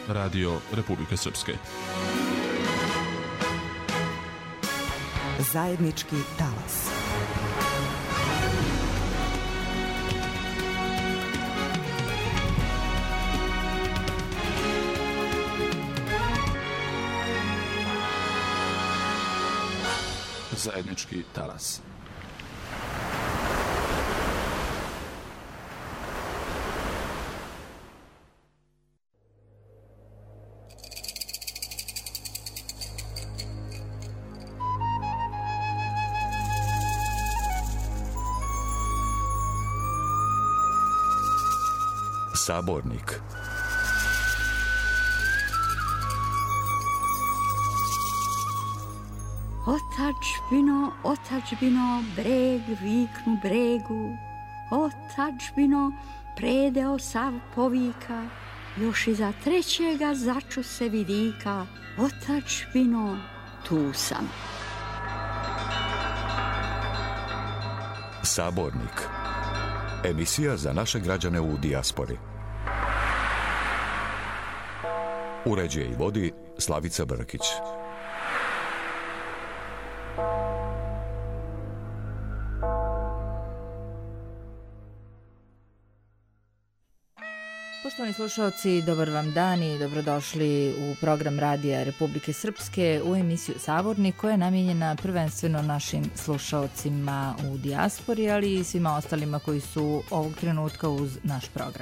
Radio Republike Srpske. Zajednički talas. Zajednički talas. Sabornik. Otadžbino, otadžbino, breg viknu bregu, otadžbino, predeo sav povika, još iza trećega začu se vidika, otadžbino, tu sam. Sabornik. Emisija za naše građane u dijaspori. Uređuje i vodi Slavica Brkić. Poštovani slušalci, dobar vam dan i dobrodošli u program Radija Republike Srpske u emisiju Sabornik koja je namijenjena prvenstveno našim slušalcima u dijaspori, ali i svima ostalima koji su ovog trenutka uz naš program.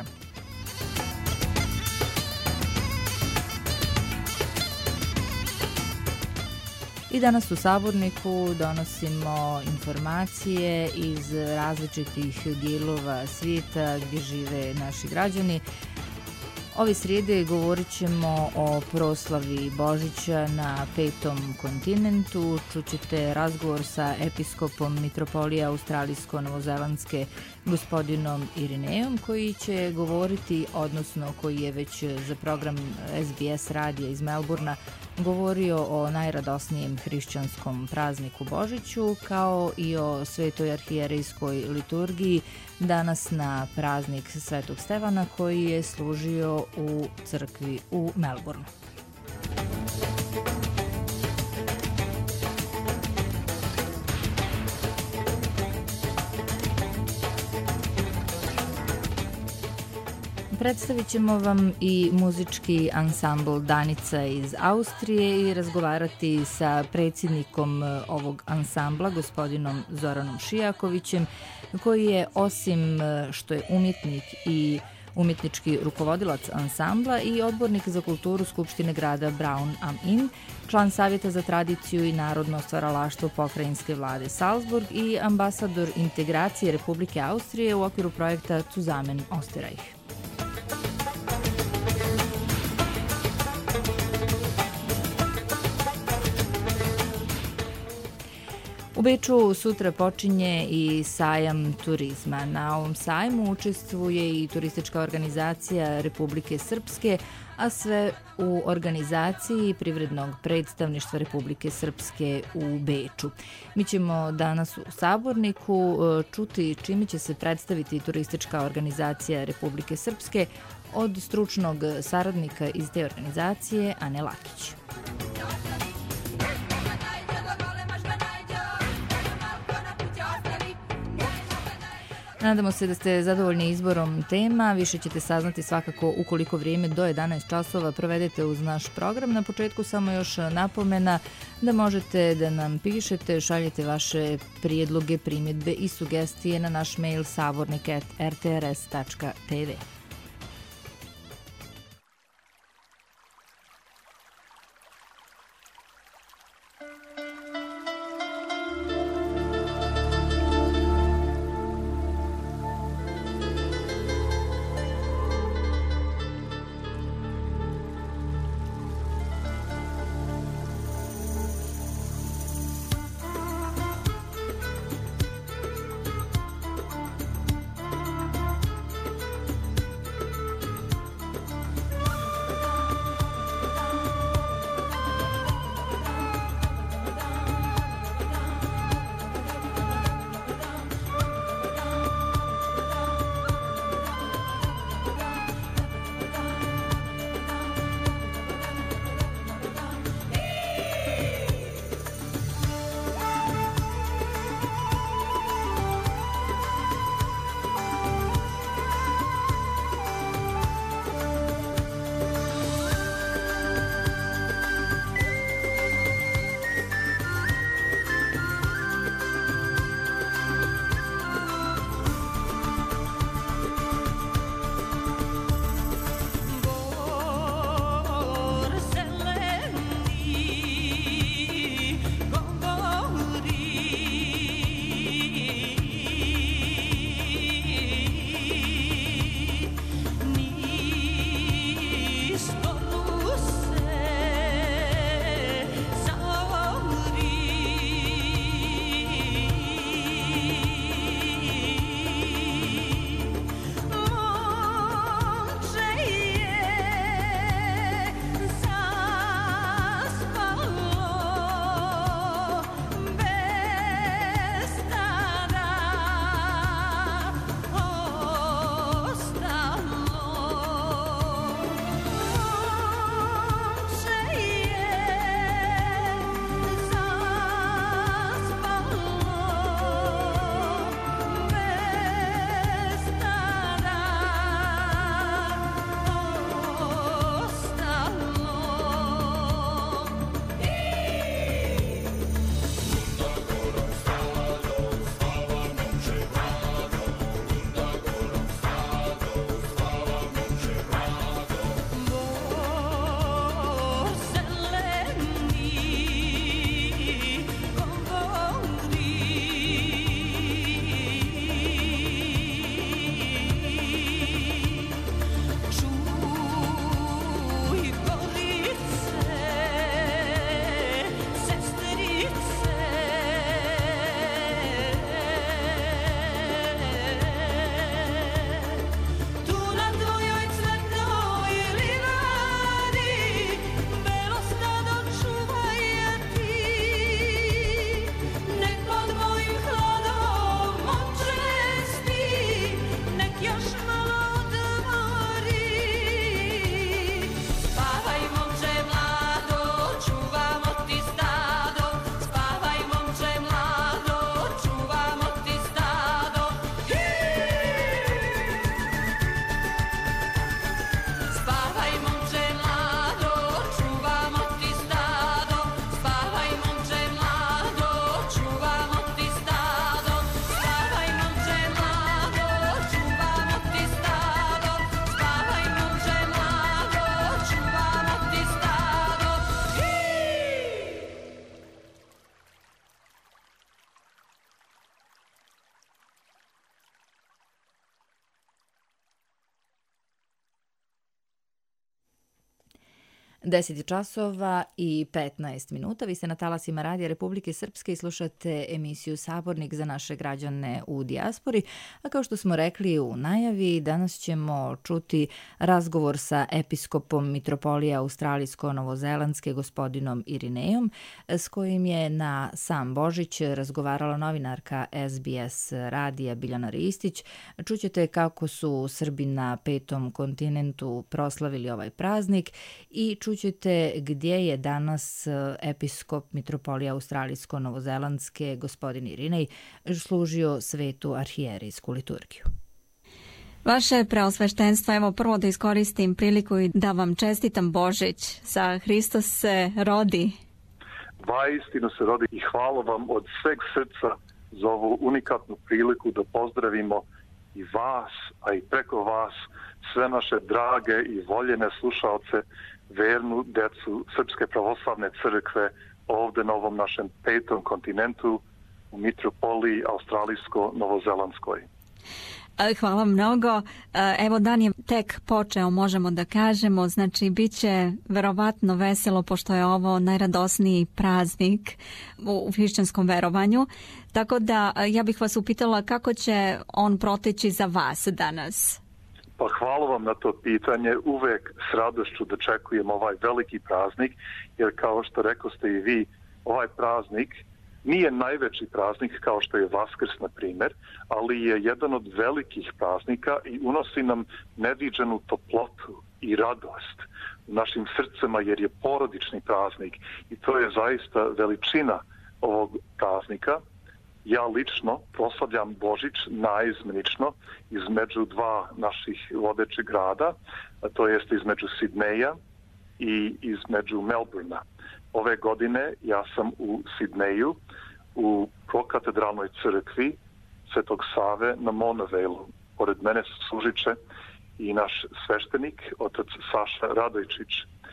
I danas u Saborniku donosimo informacije iz različitih dijelova svijeta gdje žive naši građani. Ove srijede govorit ćemo o proslavi Božića na 5. kontinentu. Čućete razgovor sa episkopom mitropolije Australijsko-Novozelandske gospodinom Irinejom koji će govoriti, odnosno koji je već za program SBS radija iz Melburna govorio o najradosnijem hrišćanskom prazniku Božiću kao i o svetoj arhijerejskoj liturgiji danas na praznik Svetog Stevana koji je služio u crkvi u Melbournu. Predstavit ćemo vam i muzički ansambl Danica iz Austrije i razgovarati sa predsjednikom ovog ansambla, gospodinom Zoranom Šijakovićem, koji je osim što je umjetnik i umjetnički rukovodilac ansambla i odbornik za kulturu Skupštine grada Braun am Inn, član Savjeta za tradiciju i narodno stvaralaštvo pokrajinske vlade Salzburg i ambasador integracije Republike Austrije u okviru projekta Zusammen Österreich. U Beču sutra počinje i sajam turizma. Na ovom sajmu učestvuje i turistička organizacija Republike Srpske, a sve u organizaciji Privrednog predstavništva Republike Srpske u Beču. Mi ćemo danas u Saborniku čuti čime će se predstaviti turistička organizacija Republike Srpske od stručnog saradnika iz te organizacije Ane Lakić. Nadamo se da ste zadovoljni izborom tema. Više ćete saznati svakako ukoliko vrijeme do 11 časova provedete uz naš program. Na početku samo još napomena da možete da nam pišete, šaljete vaše prijedloge, primjedbe i sugestije na naš mail sabornik@rtrs.tv. Deset časova i 15 minuta. Vi ste na talasima Radija Republike Srpske i slušate emisiju Sabornik za naše građane u dijaspori. A kao što smo rekli u najavi, danas ćemo čuti razgovor sa episkopom mitropolije australijsko-novozelandske gospodinom Irinejom, s kojim je na sam Božić razgovarala novinarka SBS radija Biljana Ristić. Čućete kako su Srbi na Petom kontinentu proslavili ovaj praznik i čućete gdje je danas episkop mitropolije australijsko-novozelandske gospodin Irinej služio svetu arhijerijsku liturgiju. Vaše preosveštenstvo, evo prvo da iskoristim priliku i da vam čestitam Božić. Sa Hristos se rodi. Vaistinu se rodi i hvala vam od sveg srca za ovu unikatnu priliku da pozdravimo i vas, a i preko vas sve naše drage i voljene slušalce, vernu decu Srpske pravoslavne crkve ovdje na ovom našem Petom kontinentu u mitropoliji australijsko-novozelandskoj. Hvala mnogo. Evo, dan je tek počeo, možemo da kažemo, znači bit će verovatno veselo pošto je ovo najradosniji praznik u hrišćanskom verovanju. Tako da ja bih vas upitala kako će on proteći za vas danas. Pa hvala vam na to pitanje. Uvek s radošću dočekujem ovaj veliki praznik, jer kao što rekoste i vi, ovaj praznik nije najveći praznik kao što je Vaskrs, na primjer, ali je jedan od velikih praznika i unosi nam neviđenu toplotu i radost u našim srcima, jer je porodični praznik i to je zaista veličina ovog praznika. Ja lično proslavljam Božić naizmenično između dva naših vodećih grada, a to jest između Sidneja i između Melbournea. Ove godine ja sam u Sidneju u prokatedralnoj crkvi Svetog Save na Monavejlu. Pored mene služit će i naš sveštenik, otac Saša Radojčić.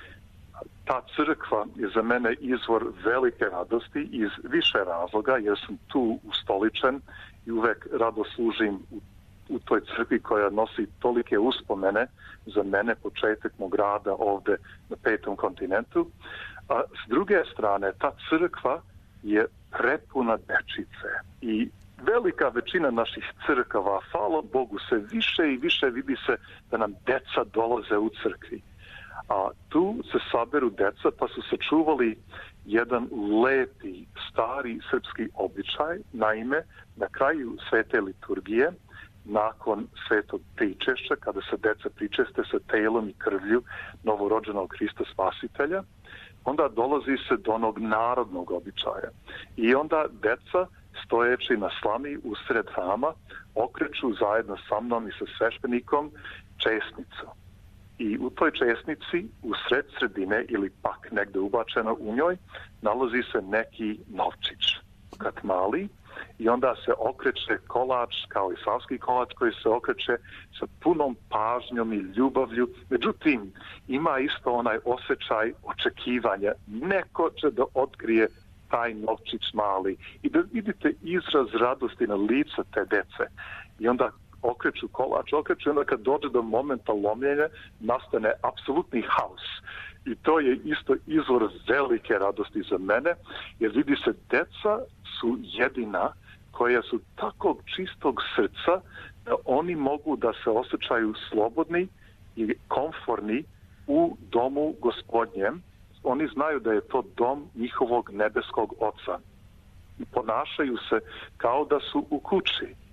Ta crkva je za mene izvor velike radosti iz više razloga, jer sam tu ustoličen i uvek rado služim u toj crkvi koja nosi tolike uspomene za mene, početak mog rada ovdje na Petom kontinentu. A s druge strane, ta crkva je prepuna dečice i velika većina naših crkava, hvala Bogu, se više i više vidi se da nam deca dolaze u crkvi. A tu se saberu deca pa su sačuvali jedan lepi, stari srpski običaj. Naime, na kraju svete liturgije, nakon svetog pričešća, kada se deca pričeste sa telom i krvlju novorođenog Hrista Spasitelja, onda dolazi se do onog narodnog običaja. I onda deca, stojeći na slami usred hrama, okreću zajedno sa mnom i sa sveštenikom česnicu. I u toj česnici, u sredine ili pak negde ubačeno u njoj, nalazi se neki novčić, kad mali, i onda se okreće kolač, kao i savski kolač koji se okreće sa punom pažnjom i ljubavlju. Međutim, ima isto onaj osjećaj očekivanja. Neko će da otkrije taj novčić mali i da vidite izraz radosti na lica te dece. I onda okreću kolač, okreću, onda kad dođe do momenta lomljenja, nastane apsolutni haos. I to je isto izvor velike radosti za mene, jer vidi se, deca su jedina koja su takvog čistog srca da oni mogu da se osjećaju slobodni i komforni u domu Gospodnjem. Oni znaju da je to dom njihovog nebeskog Oca. I ponašaju se kao da su u kući.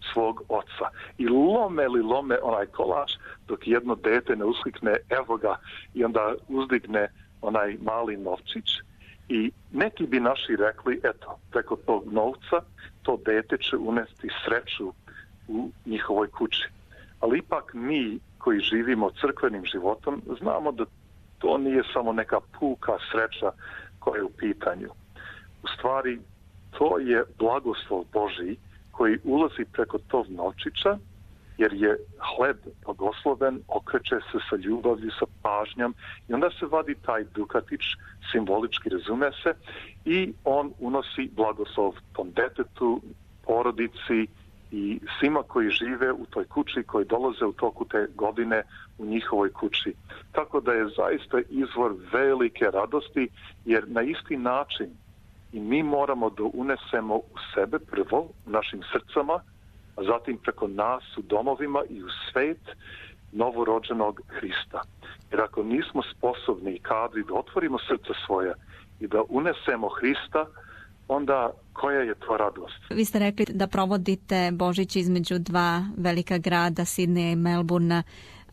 svog oca. I lome onaj kolač dok jedno dete ne usklikne evo ga i onda uzdigne onaj mali novčić. I neki bi naši rekli, eto, preko tog novca to dete će unesti sreću u njihovoj kući. Ali ipak mi koji živimo crkvenim životom znamo da to nije samo neka puka sreća koja je u pitanju. U stvari, to je blagoslov Božji koji ulazi preko tog novčića, jer je hleb blagosloven, okreće se sa ljubavlju, sa pažnjom i onda se vadi taj dukatić, simbolički razume se, i on unosi blagoslov tom detetu, porodici i svima koji žive u toj kući, koji dolaze u toku te godine u njihovoj kući. Tako da je zaista izvor velike radosti, jer na isti način i mi moramo da unesemo u sebe prvo, u našim srcama, a zatim preko nas u domovima i u svet novorođenog Hrista. Jer ako nismo sposobni i kadri da otvorimo srce svoje i da unesemo Hrista, onda koja je to radost? Vi ste rekli da provodite Božić između dva velika grada, Sidneja i Melbourna.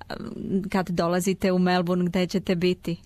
Kad dolazite u Melbourne, gde ćete biti?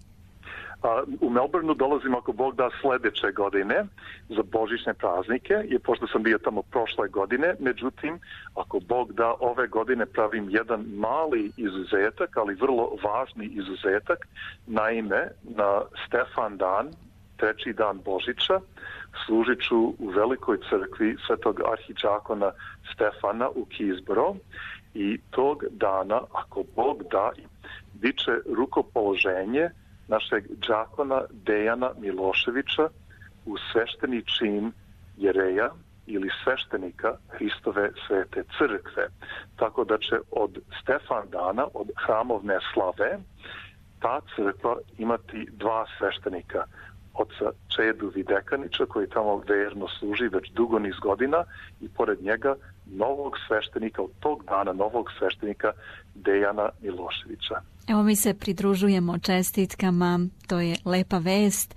U Melbourneu dolazim, ako Bog da, sledeće godine za božićne praznike, jer pošto sam bio tamo prošle godine, međutim, ako Bog da, ove godine pravim jedan mali izuzetak, ali vrlo važni izuzetak. Naime, na Stefan dan, 3. dan Božića, služit ću u velikoj crkvi svetog arhidžakona Stefana u Keysborough i tog dana, ako Bog da, bit će rukopoloženje našeg džakona Dejana Miloševića u svešteni čin jereja ili sveštenika Hristove svete crkve. Tako da će od Stefan dana, od hramovne slave, ta crkva imati dva sveštenika. Oca Čedu Videkanića, koji tamo verno služi već dugo niz godina, i pored njega novog sveštenika, od tog dana novog sveštenika Dejana Miloševića. Evo, mi se pridružujemo čestitkama, to je lepa vest.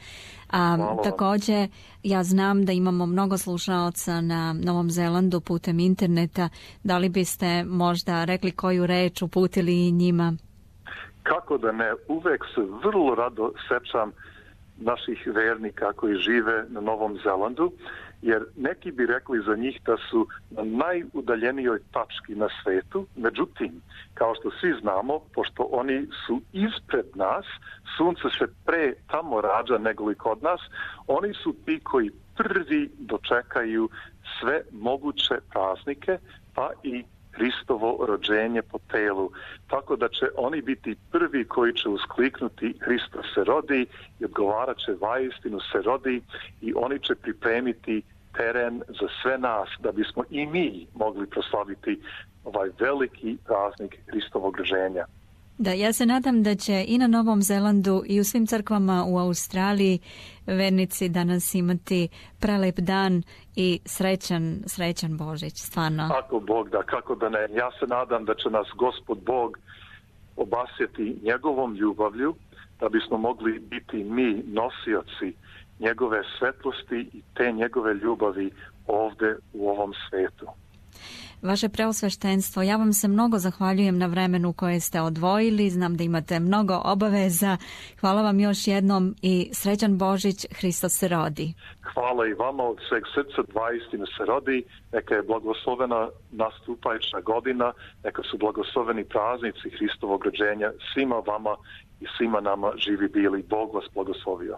Također, ja znam da imamo mnogo slušaoca na Novom Zelandu putem interneta. Da li biste možda rekli koju reč uputili njima? Kako da ne, uvek se vrlo rado sećam naših vernika koji žive na Novom Zelandu, jer neki bi rekli za njih da su na najudaljenijoj tački na svetu. Međutim, kao što svi znamo, pošto oni su ispred nas, sunce se pre tamo rađa nego li kod nas, oni su ti koji prvi dočekaju sve moguće praznike, pa i Hristovo rođenje po telu. Tako da će oni biti prvi koji će uskliknuti Hristo se rodi i odgovarat će vaistinu se rodi, i oni će pripremiti teren za sve nas da bismo i mi mogli proslaviti ovaj veliki praznik Hristovog rođenja. Da, ja se nadam da će i na Novom Zelandu i u svim crkvama u Australiji vernici danas imati prelep dan i srećan Božić, stvarno. Ako Bog da, kako da ne. Ja se nadam da će nas Gospod Bog obasjeti njegovom ljubavlju, da bismo mogli biti mi nosioci njegove svetlosti i te njegove ljubavi ovde u ovom svetu. Vaše preosveštenstvo, ja vam se mnogo zahvaljujem na vremenu koje ste odvojili. Znam da imate mnogo obaveza. Hvala vam još jednom i srećan Božić, Hristos se rodi. Hvala i vama od sveg srca, dva istine se rodi. Neka je blagoslovena nastupajuća godina, neka su blagosloveni praznici Hristovog rođenja svima vama i svima nama živi bili. Bog vas blagoslovio.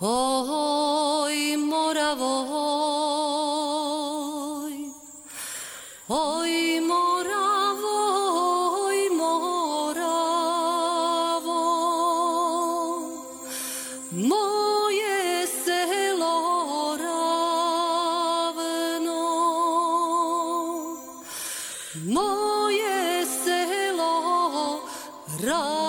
Oj, Moravoj, oj, Moravoj, Moravo, moje selo ravno, moje selo ravno.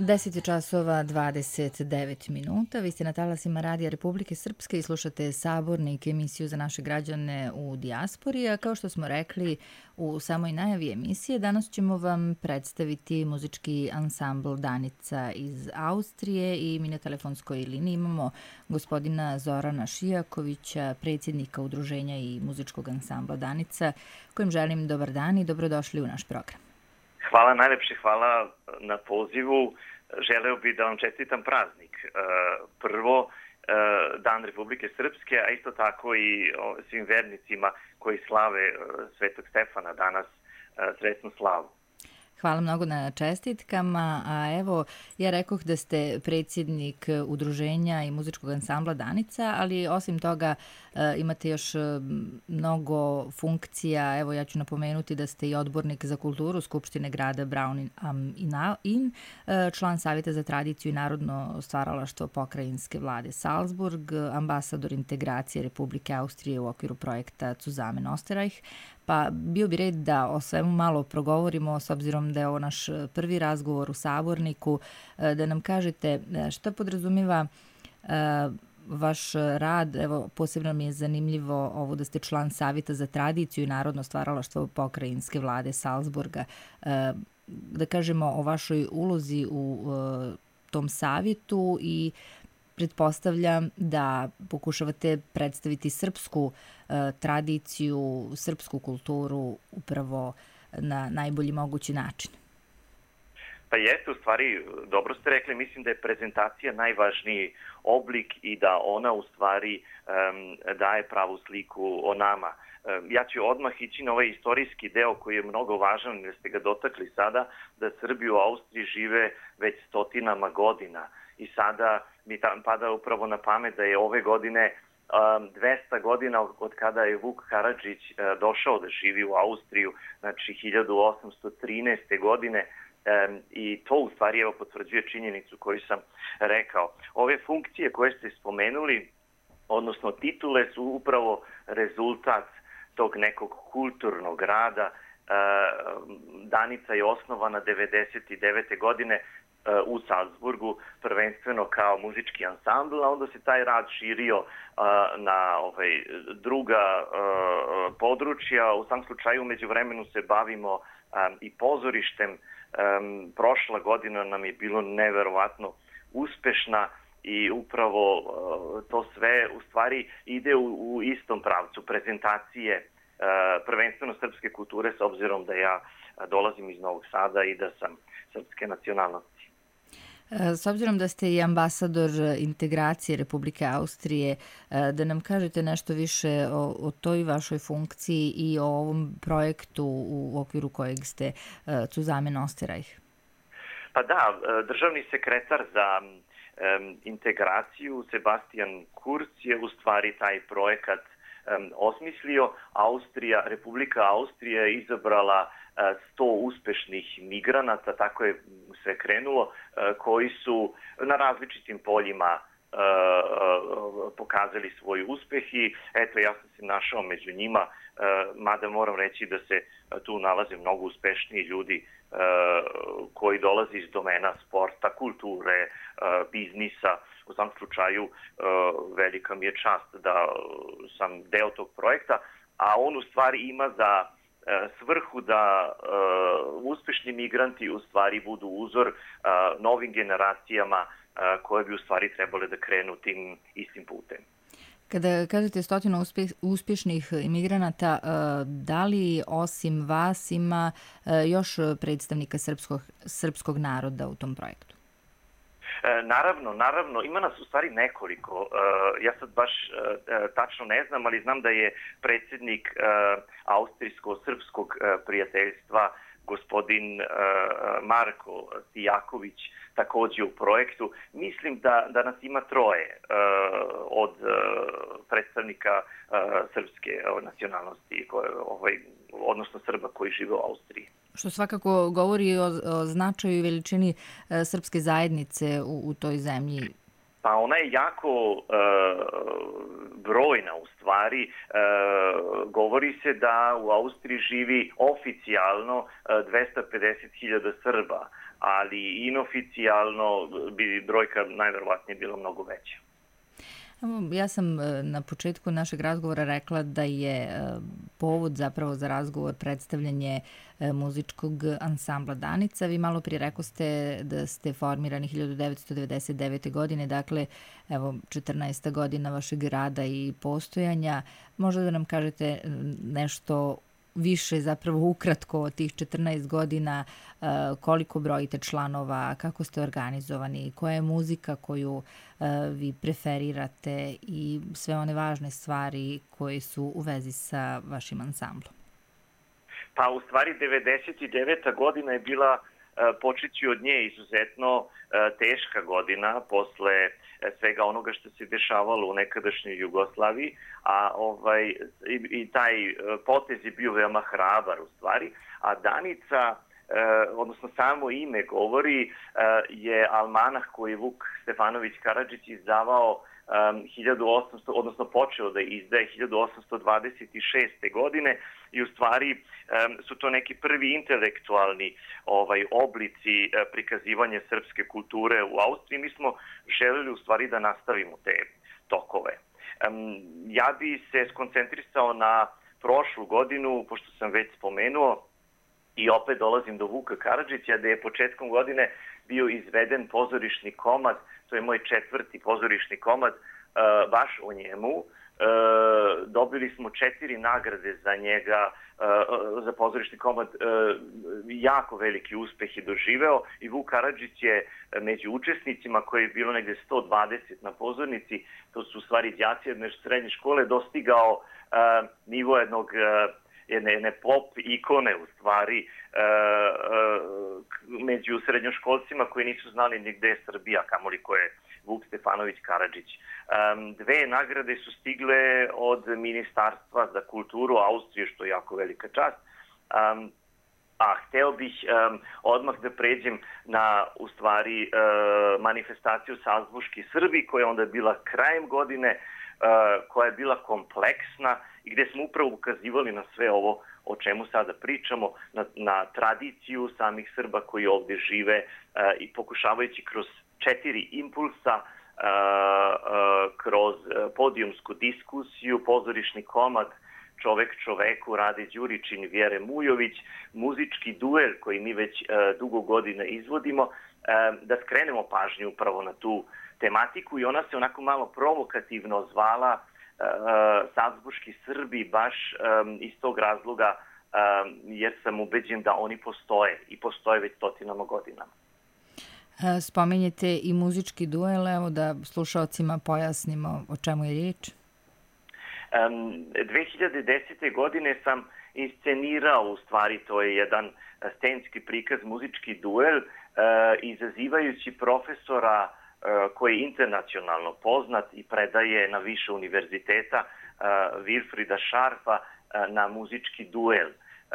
10 časova 29 minuta. Vi ste na talasima Radija Republike Srpske i slušate Sabornik, emisiju za naše građane u dijaspori. A kao što smo rekli u samoj najavi emisije, danas ćemo vam predstaviti muzički ansambl Danica iz Austrije i mi na telefonskoj liniji imamo gospodina Zorana Šijakovića, predsjednika udruženja i muzičkog ansambla Danica, kojim želim dobar dan i dobrodošli u naš program. Hvala, najlepše hvala na pozivu. Želeo bih da vam čestitam praznik. Prvo, Dan Republike Srpske, a isto tako i svim vernicima koji slave Svetog Stefana danas sretnu slavu. Hvala mnogo na čestitkama, a evo, ja rekoh da ste predsjednik udruženja i muzičkog ansambla Danica, ali osim toga imate još mnogo funkcija. Evo, ja ću napomenuti da ste i odbornik za kulturu Skupštine grada Braun am Inn, član Savjeta za tradiciju i narodno stvaralaštvo pokrajinske vlade Salzburg, ambasador integracije Republike Austrije u okviru projekta Zusammen Österreich. Pa bio bi red da o svemu malo progovorimo, s obzirom da je ovo naš prvi razgovor u Saborniku, da nam kažete šta podrazumijeva vaš rad. Evo, posebno mi je zanimljivo ovo da ste član Savjeta za tradiciju i narodno stvaralaštvo pokrajinske vlade Salzburga. Da kažemo o vašoj ulozi u tom savjetu i pretpostavljam da pokušavate predstaviti srpsku tradiciju, srpsku kulturu upravo na najbolji mogući način. Pa jeste, u stvari, dobro ste rekli, mislim da je prezentacija najvažniji oblik i da ona u stvari daje pravu sliku o nama. Ja ću odmah ići na ovaj istorijski deo koji je mnogo važan, jer ste ga dotakli sada, da Srbi u Austriji žive već stotinama godina. I sada mi pada upravo na pamet da je ove godine 200 godina od kada je Vuk Karadžić došao da živi u Austriju, znači 1813. godine, i to u stvari evo potvrđuje činjenicu koju sam rekao. Ove funkcije koje ste spomenuli, odnosno titule, su upravo rezultat tog nekog kulturnog rada. Danica je osnovana 1999. godine u Salzburgu, prvenstveno kao muzički ansambl, a onda se taj rad širio na druga područja. U samom slučaju, u međuvremenu se bavimo i pozorištem. Prošla godina nam je bilo neverovatno uspešna i upravo to sve u stvari ide u istom pravcu prezentacije prvenstveno srpske kulture, s obzirom da ja dolazim iz Novog Sada i da sam srpske nacionalnosti. S obzirom da ste i ambasador integracije Republike Austrije, da nam kažete nešto više o toj vašoj funkciji i o ovom projektu u okviru kojeg ste Zusammen Österreich. Pa da, državni sekretar za integraciju Sebastian Kurz je u stvari taj projekat osmislio. Republika Austrija je izabrala 100 uspešnih migranata, tako je sve krenulo, koji su na različitim poljima pokazali svoj uspeh i eto, ja sam se našao među njima, mada moram reći da se tu nalaze mnogo uspešniji ljudi koji dolaze iz domena sporta, kulture, biznisa. U svakom slučaju velika mi je čast da sam deo tog projekta, a on u stvari ima za svrhu da uspešni migranti u stvari budu uzor novim generacijama koje bi u stvari trebale da krenu tim istim putem. Kada kažete 100 uspješnih imigranata, da li osim vas ima još predstavnika srpskog naroda u tom projektu? Naravno, ima nas u stvari nekoliko. Ja sad baš tačno ne znam, ali znam da je predsjednik Austrijsko-srpskog prijateljstva, gospodin Marko Stijaković, također u projektu. Mislim da nas ima 3 od predstavnika srpske nacionalnosti, odnosno Srba koji žive u Austriji. Što svakako govori o značaju i veličini srpske zajednice u toj zemlji. Pa ona je jako brojna u stvari. Govori se da u Austriji živi oficijalno 250.000 Srba, ali inoficijalno bi brojka najverovatnije bila mnogo veća. Ja sam na početku našeg razgovora rekla da je povod zapravo za razgovor predstavljanje muzičkog ansambla Danica. Vi malo prije rekoste da ste formirani 1999. godine, dakle, evo, 14. godina vašeg rada i postojanja. Možda da nam kažete nešto više, zapravo ukratko od tih 14 godina, koliko brojite članova, kako ste organizovani, koja je muzika koju vi preferirate i sve one važne stvari koje su u vezi sa vašim ansamblom? Pa u stvari 99. godina je bila, počeći od nje, izuzetno teška godina posle svega onoga što se dešavalo u nekadašnjoj Jugoslaviji, a i taj potez je bio veoma hrabar u stvari, a Danica, odnosno samo ime govori, je almanah koji je Vuk Stefanović Karadžić izdavao 1800, odnosno počeo da izdaje 1826. godine i u stvari su to neki prvi intelektualni oblici prikazivanja srpske kulture u Austriji. Mi smo želeli u stvari da nastavimo te tokove. Ja bi se skoncentrisao na prošlu godinu, pošto sam već spomenuo, i opet dolazim do Vuka Karadžića, da je početkom godine bio izveden pozorišni komad, to je moj 4. pozorišni komad, baš o njemu. Dobili smo 4 nagrade za njega, za pozorišni komad, jako veliki uspeh je doživeo i Vuk Karadžić je među učesnicima, koji je bilo negde 120 na pozornici, to su u stvari đaci jedne srednje škole, dostigao nivo jedne pop ikone u stvari među srednjoškolcima koji nisu znali ni gde je Srbija, kamoli ko je Vuk Stefanović Karadžić. 2 nagrade su stigle od Ministarstva za kulturu Austrije, što je jako velika čast. A hteo bih odmah da pređem na, u stvari, manifestaciju Salzburški Srbi, koja je onda bila krajem godine, koja je bila kompleksna i gde smo upravo ukazivali na sve ovo o čemu sada pričamo, na tradiciju samih Srba koji ovde žive i pokušavajući kroz 4 impulsa, kroz podijumsku diskusiju, pozorišni komad Čovek čoveku, Rade Đuričin, Vjere Mujović, muzički duel koji mi već dugo godina izvodimo, da skrenemo pažnju upravo na tu tematiku i ona se onako malo provokativno zvala Salzburški Srbi, baš iz tog razloga jer sam ubeđen da oni postoje i postoje već stotinama godinama. Spominjete i muzički duel, evo da slušalcima pojasnimo o čemu je riječ. 2010. godine sam inscenirao, u stvari to je jedan scenski prikaz, muzički duel, izazivajući profesora koji je internacionalno poznat i predaje na više univerziteta, Wilfrida Scharfa, na muzički duel.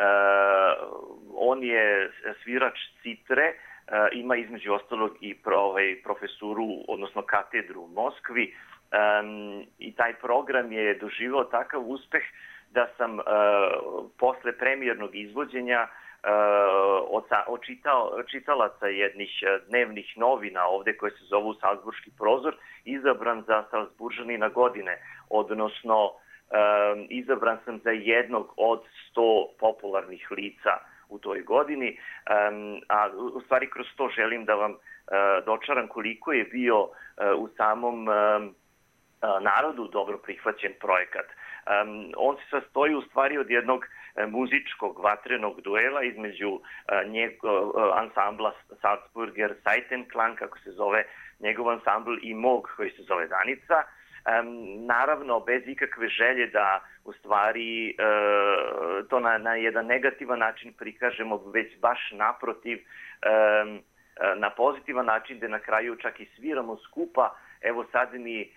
On je svirač citre, ima između ostalog i profesuru, odnosno katedru u Moskvi, i taj program je doživao takav uspeh da sam posle premijernog izvođenja od čitalaca jednih dnevnih novina ovde koje se zovu Salzburški prozor izabran za Salzburžanina godine, odnosno izabran sam za jednog od 100 popularnih lica u toj godini, a u stvari kroz to želim da vam dočaram koliko je bio u samom narodu dobro prihvaćen projekat. On se sastoji u stvari od jednog muzičkog vatrenog duela između ansambla Salzburger Seitenklang, kako se zove njegov ansambl, i mog koji se zove Danica. Naravno, bez ikakve želje da u stvari to na jedan negativan način prikažemo, već baš naprotiv, na pozitivan način, da na kraju čak i sviramo skupa evo sad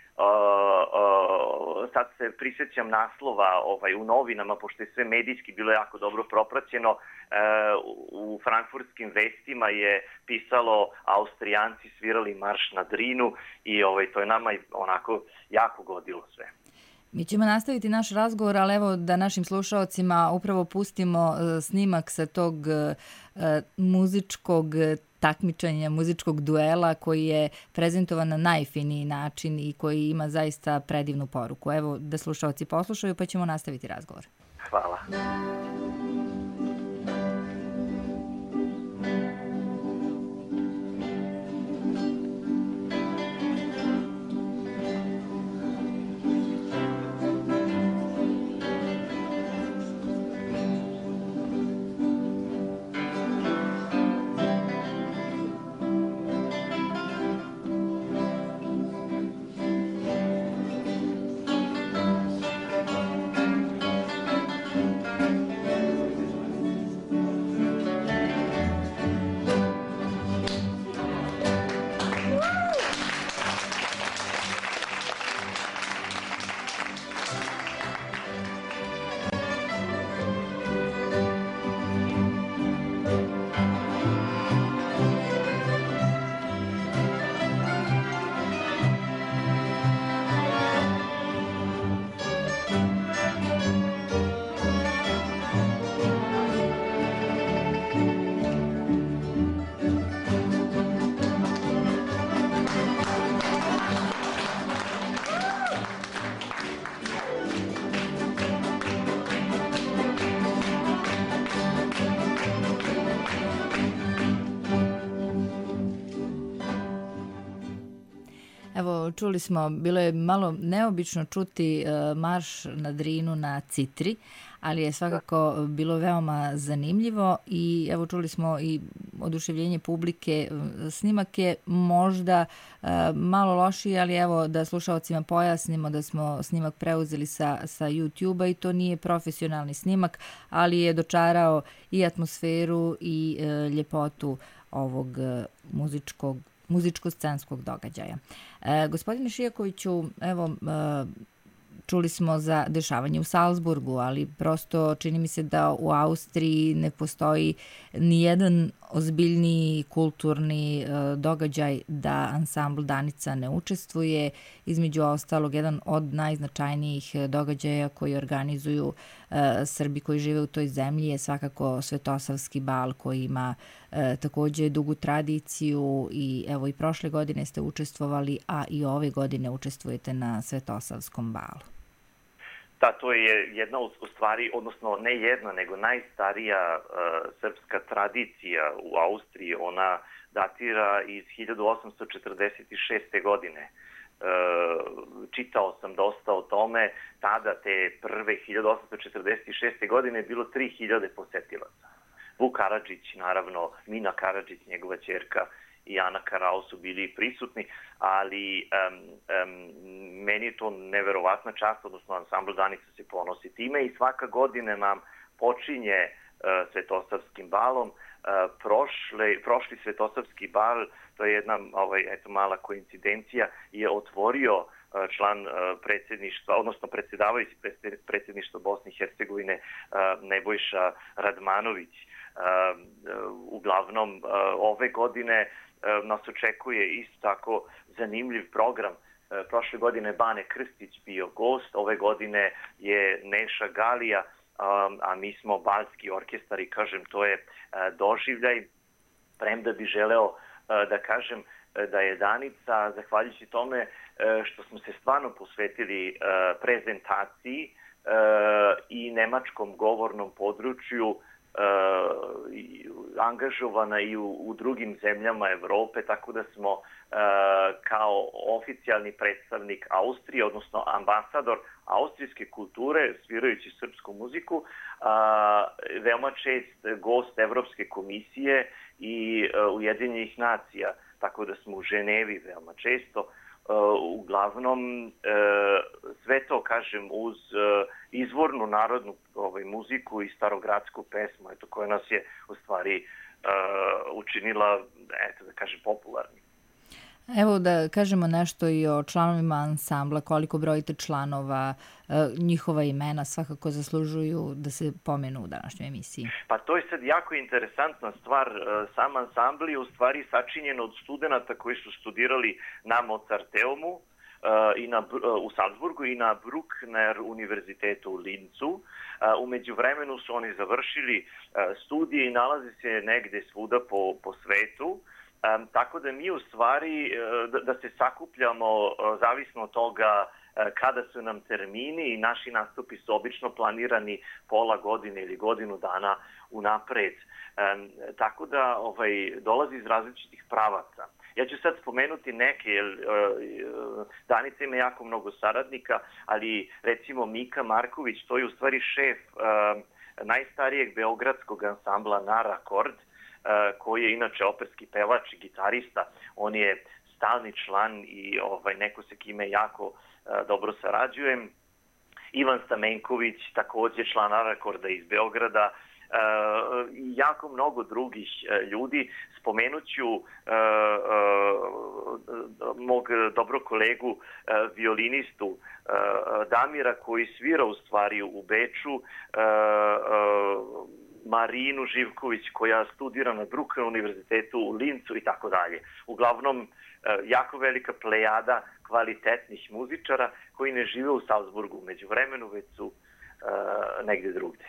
sad se prisjećam naslova u novinama, pošto je sve medijski bilo jako dobro propraćeno, u frankfurtskim vestima je pisalo Austrijanci svirali marš na Drinu i to je nama onako jako godilo sve. Mi ćemo nastaviti naš razgovor, ali evo da našim slušaocima upravo pustimo snimak sa tog muzičkog takmičenja, muzičkog duela koji je prezentovan na najfiniji način i koji ima zaista predivnu poruku. Evo da slušaoci poslušaju pa ćemo nastaviti razgovor. Hvala. Evo, čuli smo, bilo je malo neobično čuti marš na Drinu na citri, ali je svakako bilo veoma zanimljivo i evo čuli smo i oduševljenje publike. Snimak je možda malo lošiji, ali evo da slušaocima pojasnimo da smo snimak preuzeli sa YouTube-a i to nije profesionalni snimak, ali je dočarao i atmosferu i ljepotu ovog muzičko-scenskog događaja. Gospodine Šijakoviću, evo, čuli smo za dešavanje u Salzburgu, ali prosto čini mi se da u Austriji ne postoji nijedan ozbiljniji kulturni događaj da ansambl Danica ne učestvuje. Između ostalog, jedan od najznačajnijih događaja koji organizuju Srbi koji žive u toj zemlji je svakako Svetosavski bal koji ima takođe dugu tradiciju i evo i prošle godine ste učestvovali, a i ove godine učestvujete na Svetosavskom balu. Da, to je jedna u stvari, odnosno ne jedna, nego najstarija srpska tradicija u Austriji. Ona datira iz 1846. godine. Čitao sam dosta o tome. Tada, te prve 1846. godine, je bilo 3000 posetilaca. Vuk Karadžić, naravno, Mina Karadžić, njegova ćerka, i Ana Karao su bili prisutni, ali meni je to neverovatna čast, odnosno ansambl Danica se ponosi time i svaka godina nam počinje Svetosavskim balom. Prošli Svetosavski bal, to je jedna mala koincidencija, je otvorio član predsjedništva, odnosno predsjedavajući predsjedništva Bosne i Hercegovine Nebojša Radmanović. Uglavnom, ove godine nas očekuje isto tako zanimljiv program. Prošle godine Bane Krstić bio gost, ove godine je Neša Galija, a mi smo balski orkestar i kažem, to je doživljaj. Premda bi želeo da kažem da je Danica, zahvaljujući tome što smo se stvarno posvetili prezentaciji i nemačkom govornom području, angažovana i u drugim zemljama Evrope, tako da smo kao oficijalni predstavnik Austrije, odnosno ambasador austrijske kulture, svirajući srpsku muziku, veoma čest gost Evropske komisije i Ujedinjenih nacija, tako da smo u Ženevi veoma često. Uglavnom, sve to, kažem, uz izvornu narodnu muziku i starogradsku pesmu, koja nas je u stvari učinila, da kažem, popularni. Evo da kažemo nešto i o članovima ansambla, koliko brojite članova, njihova imena svakako zaslužuju da se pomenu u današnjoj emisiji. Pa to je sad jako interesantna stvar. Sam ansambl je u stvari sačinjen od studenta koji su studirali na Mozarteumu u Salzburgu i na Bruckner univerzitetu u Lincu. U međuvremenu su oni završili studije i nalaze se negde svuda po svetu. Tako da mi u stvari, da se sakupljamo zavisno od toga kada su nam termini i naši nastupi su obično planirani pola godine ili godinu dana unapred. Tako da dolazi iz različitih pravaca. Ja ću sad spomenuti neke, jer Danica ima jako mnogo saradnika, ali recimo Mika Marković, to je u stvari šef najstarijeg beogradskog ansambla Narakord, koji je inače operski pevač i gitarista. On je stalni član i neko se kime jako dobro sarađujem. Ivan Stamenković, takođe član Narakorda iz Beograda, i jako mnogo drugih ljudi. Spomenuću mog dobrog kolegu violinistu Damira koji svira u stvari u Beču, Marinu Živković koja studira na Bruckner univerzitetu u Lincu i tako dalje. Uglavnom, jako velika plejada kvalitetnih muzičara koji ne žive u Salzburgu u međuvremenu, već su negde drugde.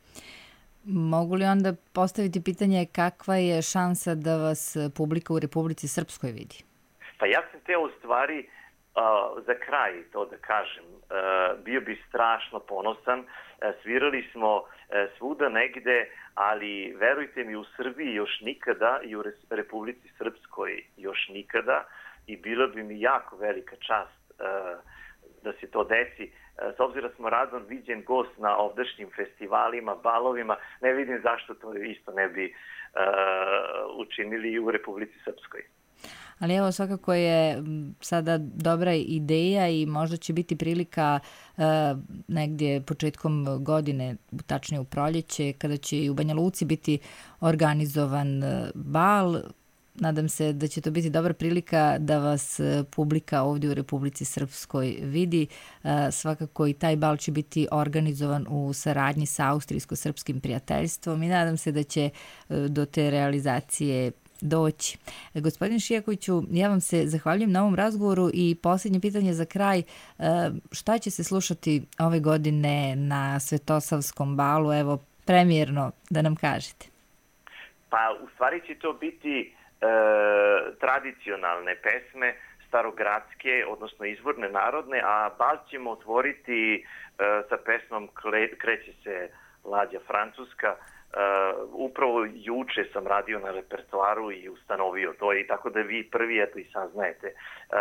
Mogu li onda postaviti pitanje kakva je šansa da vas publika u Republici Srpskoj vidi? Pa ja sam teo u stvari za kraj to da kažem. Bio bi strašno ponosan. Svirali smo svuda negde, ali verujte mi u Srbiji još nikada i u Republici Srpskoj još nikada i bila bi mi jako velika čast da se to desi. S obzirom da smo radom viđen gost na ovdašnjim festivalima, balovima, ne vidim zašto to isto ne bi učinili i u Republici Srpskoj. Ali evo svakako je sada dobra ideja i možda će biti prilika negdje početkom godine, tačnije u proljeće, kada će i u Banja Luci biti organizovan bal. Nadam se da će to biti dobra prilika da vas publika ovdje u Republici Srpskoj vidi. Svakako i taj bal će biti organizovan u saradnji sa Austrijsko-srpskim prijateljstvom i nadam se da će do te realizacije doći. Gospodin Šijakoviću, ja vam se zahvaljujem na ovom razgovoru i posljednje pitanje za kraj. Šta će se slušati ove godine na Svetosavskom balu? Evo, premijerno da nam kažete. Pa, u stvari će to biti tradicionalne pesme, starogradske, odnosno izvorne narodne, a bal ćemo otvoriti sa pesmom Kreće se lađa Francuska. Upravo juče sam radio na repertoaru i ustanovio to i tako da vi prvi eto i saznajete.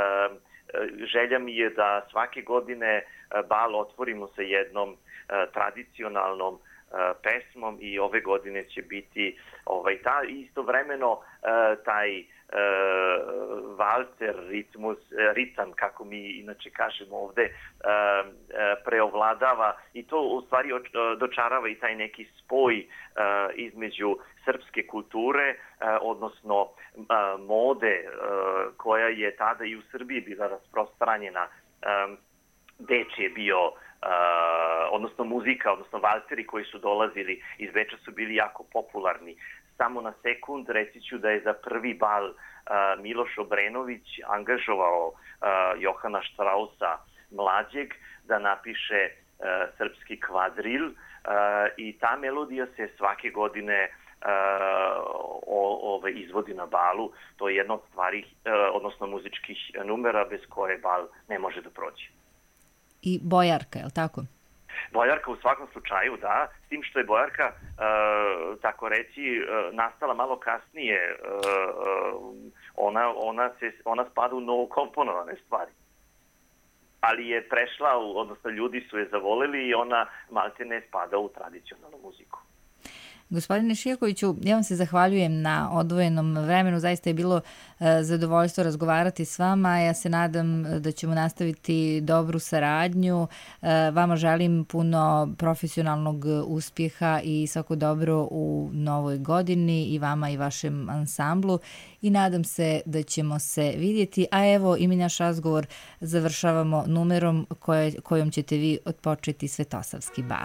Želja mi je da svake godine bal otvorimo sa jednom tradicionalnom pesmom i ove godine će biti istovremeno taj valcer, ritam, kako mi inače kažemo ovde, preovladava i to u stvari dočarava i taj neki spoj između srpske kulture, odnosno mode koja je tada i u Srbiji bila rasprostranjena. Beč je bio odnosno muzika, odnosno valceri koji su dolazili iz Beča su bili jako popularni. Samo na sekund reći ću da je za prvi bal Miloš Obrenović angažovao Johana Štrausa mlađeg da napiše srpski kvadril i ta melodija se svake godine izvodi na balu. To je jedna od stvari, odnosno muzičkih numera bez koje bal ne može da prođe. I Bojarka, je li tako? Bojarka u svakom slučaju, da, s tim što je Bojarka, tako reći, nastala malo kasnije. Ona spada u novokomponovane stvari. Ali je prešla, odnosno ljudi su je zavoleli i ona maltene spada u tradicionalnu muziku. Gospodine Šijakoviću, ja vam se zahvaljujem na odvojenom vremenu. Zaista je bilo zadovoljstvo razgovarati s vama. Ja se nadam da ćemo nastaviti dobru saradnju. Vama želim puno profesionalnog uspjeha i svako dobro u novoj godini i vama i vašem ansamblu. I nadam se da ćemo se vidjeti. A evo i mi naš razgovor završavamo numerom kojom ćete vi odpočeti Svetosavski bal.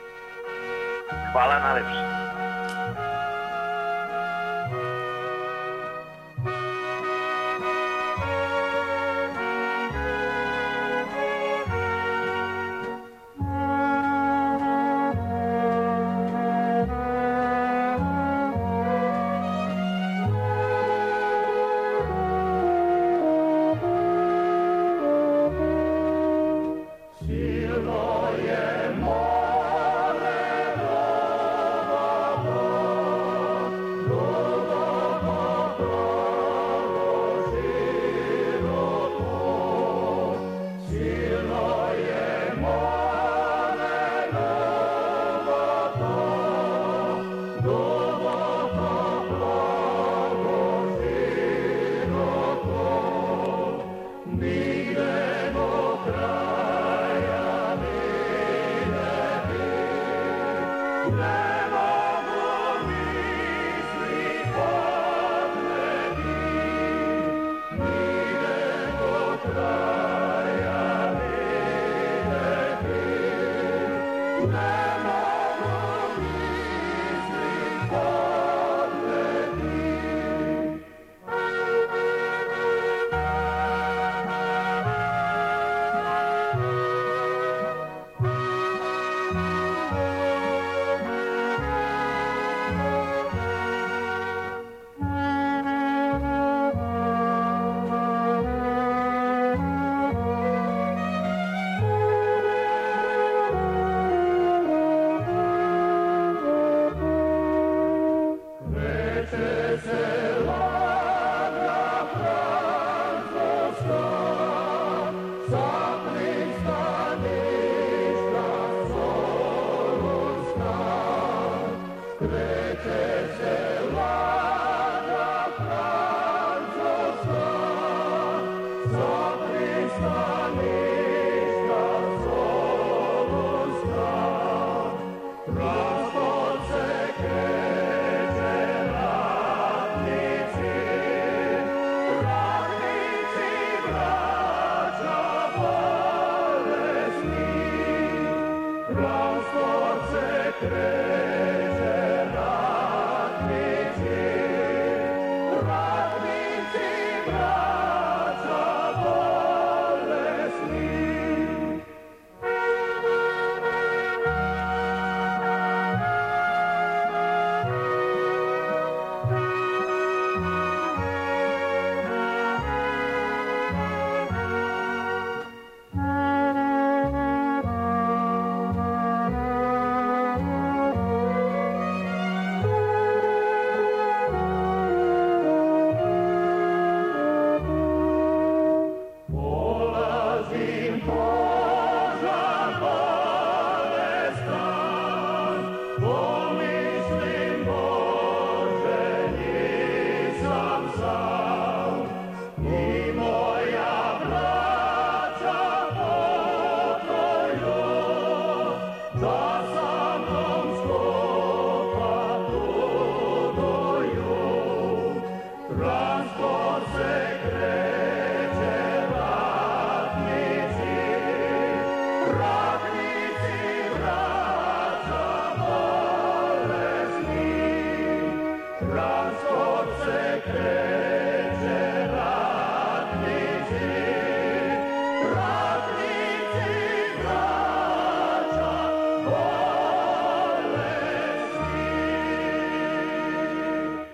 Hvala najlepše.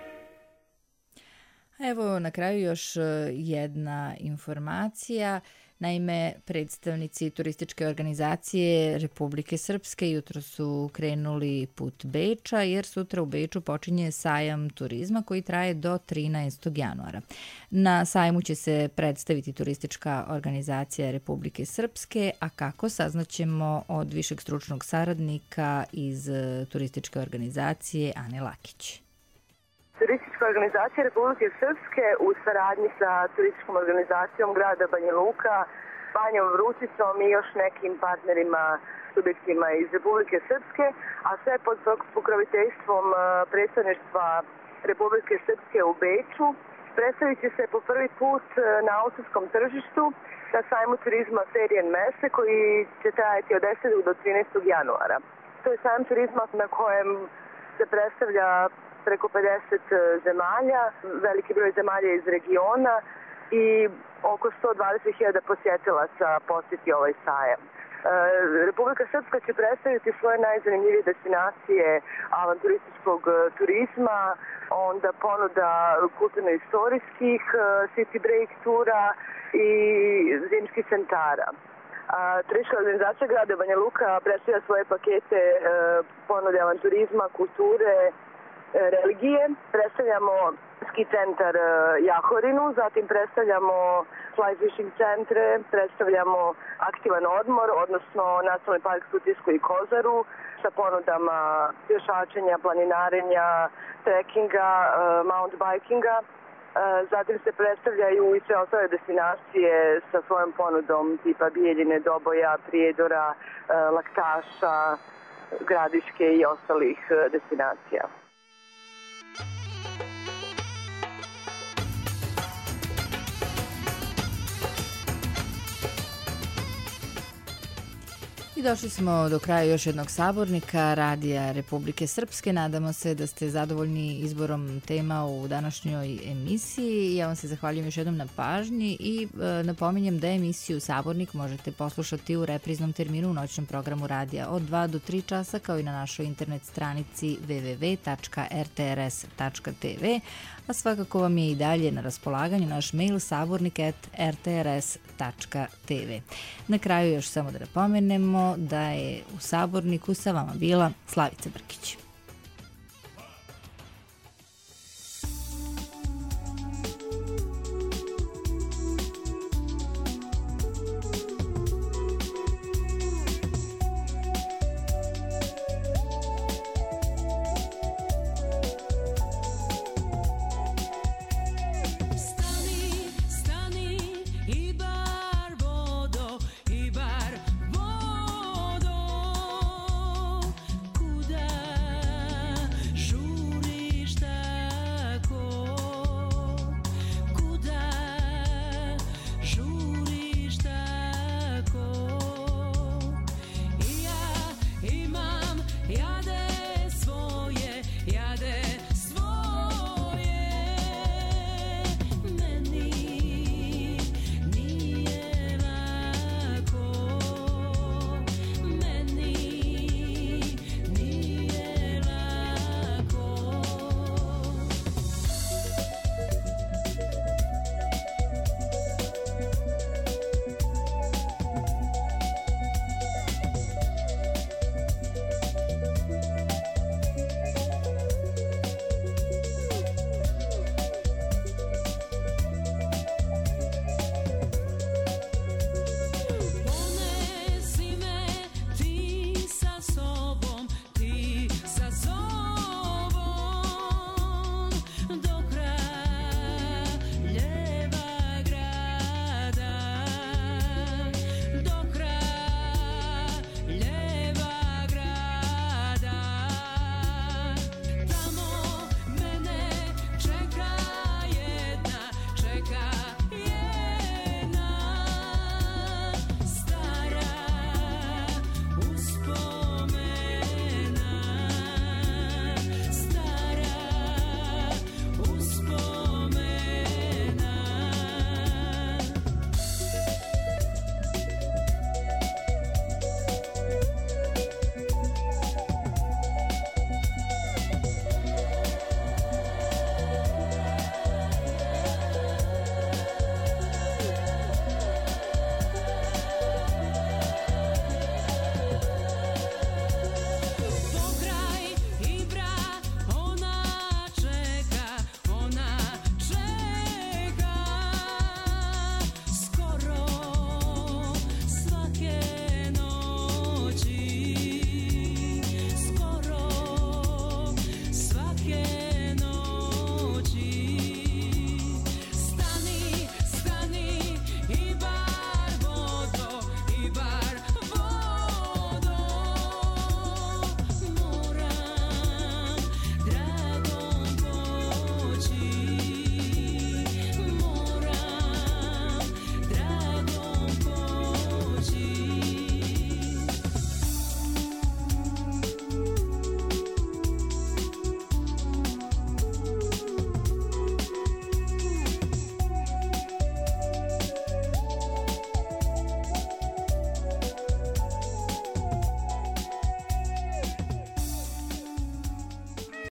Evo na kraju još jedna informacija. Naime, predstavnici turističke organizacije Republike Srpske jutro su krenuli put Beča, jer sutra u Beču počinje sajam turizma koji traje do 13. januara. Na sajmu će se predstaviti turistička organizacija Republike Srpske, a kako saznaćemo od višeg stručnog saradnika iz turističke organizacije Ane Lakić. Turistička organizacija Republike Srpske u saradnji sa turističkom organizacijom grada Banja Luka, Banjom Vrućicom i još nekim partnerima, subjektima iz Republike Srpske, a sve pod pokroviteljstvom predstavništva Republike Srpske u Beču, predstavit će se po prvi put na austrijskom tržištu na sajmu turizma Ferien Messe koji će trajati od 10. do 13. januara. To je sajam turizma na kojem se predstavlja preko 50 zemalja, veliki broj zemalja iz regiona i oko 120.000 posjetilaca posjeti ovaj sajam. Republika Srpska će predstaviti svoje najzanimljivije destinacije avanturističkog turizma, onda ponuda kulturno-istorijskih city break tura i zimskih centara. Turistička organizacija grada Banja Luka predstavlja svoje pakete ponude avanturizma, kulture, religije. Predstavljamo ski centar Jahorinu, zatim predstavljamo fly fishing centre, predstavljamo aktivan odmor, odnosno Nacionalni park Sutjesku i Kozaru sa ponudama pješačenja, planinarenja, trekkinga, mountain bikinga. Zatim se predstavljaju i sve ostale destinacije sa svojom ponudom tipa Bijeljine, Doboja, Prijedora, Laktaša, Gradiške i ostalih destinacija. I došli smo do kraja još jednog sabornika Radija Republike Srpske. Nadamo se da ste zadovoljni izborom tema u današnjoj emisiji. Ja vam se zahvaljujem još jednom na pažnji i napominjem da emisiju Sabornik možete poslušati u repriznom terminu u noćnom programu radija od 2 do 3 časa, kao i na našoj internet stranici www.rtrs.tv, a svakako vam je i dalje na raspolaganju naš mail sabornik@rtrs.tv. Na kraju još samo da napomenemo da je u Saborniku sa vama bila Slavica Brkić.